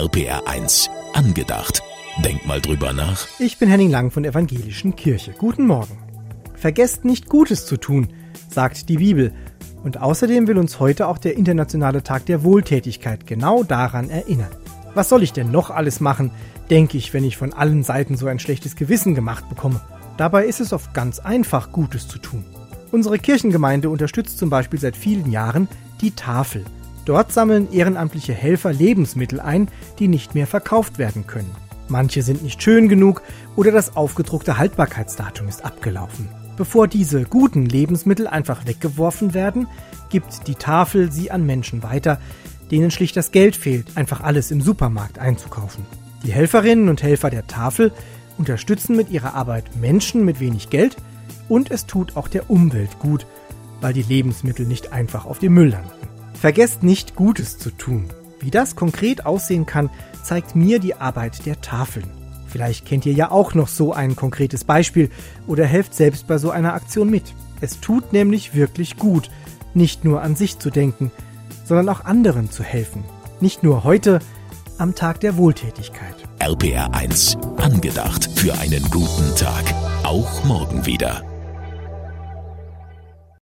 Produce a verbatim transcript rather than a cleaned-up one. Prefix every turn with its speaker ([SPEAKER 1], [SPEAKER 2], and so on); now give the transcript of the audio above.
[SPEAKER 1] R P R eins angedacht. Denk mal drüber nach.
[SPEAKER 2] Ich bin Henning Lang von der Evangelischen Kirche. Guten Morgen. Vergesst nicht, Gutes zu tun, sagt die Bibel. Und außerdem will uns heute auch der Internationale Tag der Wohltätigkeit genau daran erinnern. Was soll ich denn noch alles machen, denke ich, wenn ich von allen Seiten so ein schlechtes Gewissen gemacht bekomme. Dabei ist es oft ganz einfach, Gutes zu tun. Unsere Kirchengemeinde unterstützt zum Beispiel seit vielen Jahren die Tafel. Dort sammeln ehrenamtliche Helfer Lebensmittel ein, die nicht mehr verkauft werden können. Manche sind nicht schön genug oder das aufgedruckte Haltbarkeitsdatum ist abgelaufen. Bevor diese guten Lebensmittel einfach weggeworfen werden, gibt die Tafel sie an Menschen weiter, denen schlicht das Geld fehlt, einfach alles im Supermarkt einzukaufen. Die Helferinnen und Helfer der Tafel unterstützen mit ihrer Arbeit Menschen mit wenig Geld und es tut auch der Umwelt gut, weil die Lebensmittel nicht einfach auf dem Müll landen. Vergesst nicht, Gutes zu tun. Wie das konkret aussehen kann, zeigt mir die Arbeit der Tafeln. Vielleicht kennt ihr ja auch noch so ein konkretes Beispiel oder helft selbst bei so einer Aktion mit. Es tut nämlich wirklich gut, nicht nur an sich zu denken, sondern auch anderen zu helfen. Nicht nur heute, am Tag der Wohltätigkeit.
[SPEAKER 1] R P R eins angedacht für einen guten Tag. Auch morgen wieder.